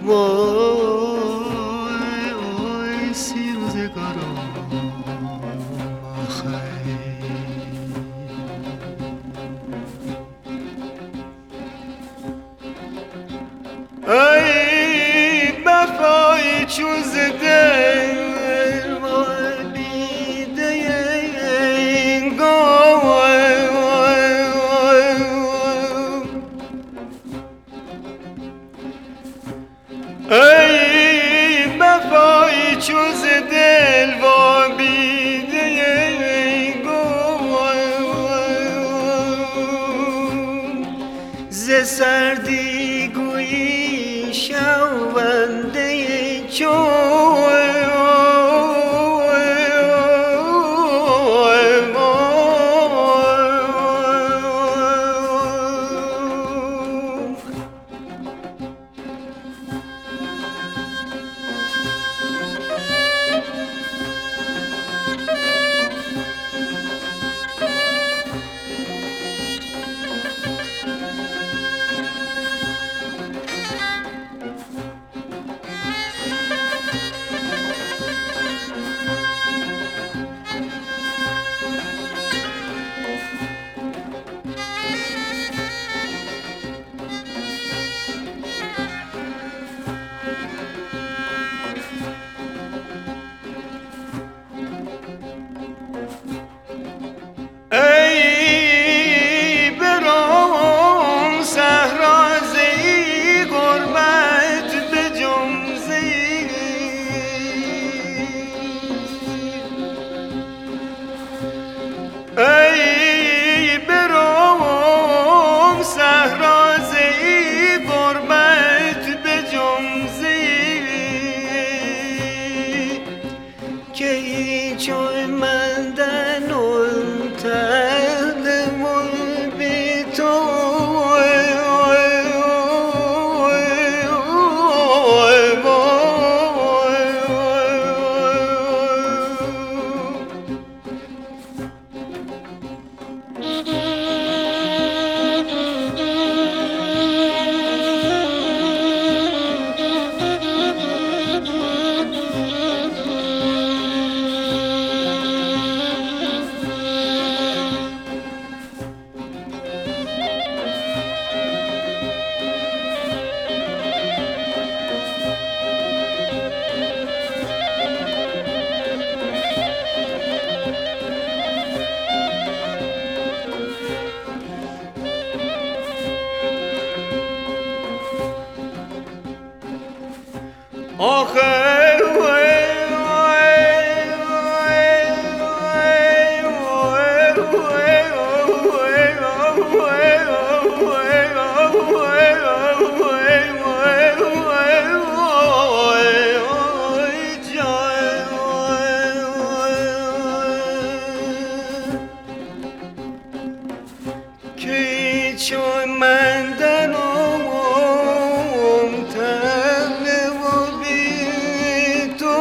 وای وای سی روزگارم آخی ای بفای چوز دل وای بیده گوی ای بفای چوز دل وای بیده گوی ز سردی گویی شونده چوی ای برام صحرازه‌ای غربت به جمزه‌ای ای برام صحرازه‌ای غربت به جمزه‌ای که چون من دنون تهدمون بی تو آخر که چون من دنم تنم بی تو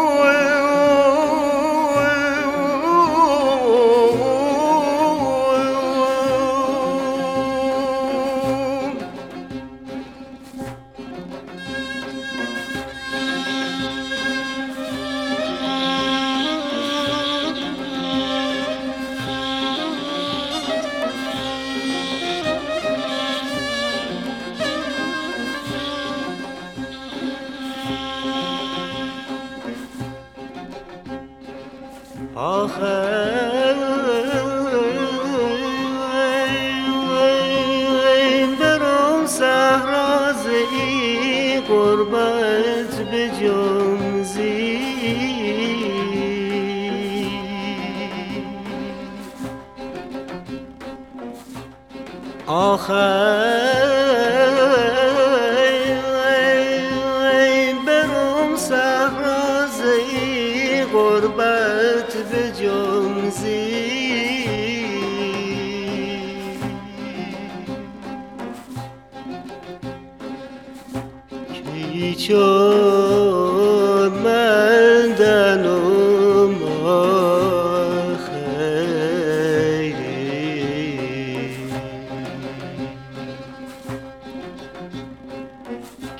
برام صحرازه‌ای غربت به جمزی برام صحرازه‌ای غربت به جمزی کی چون من دنم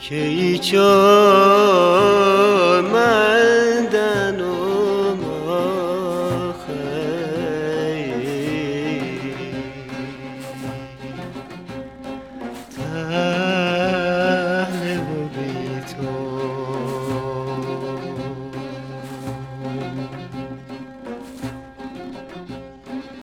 کی چون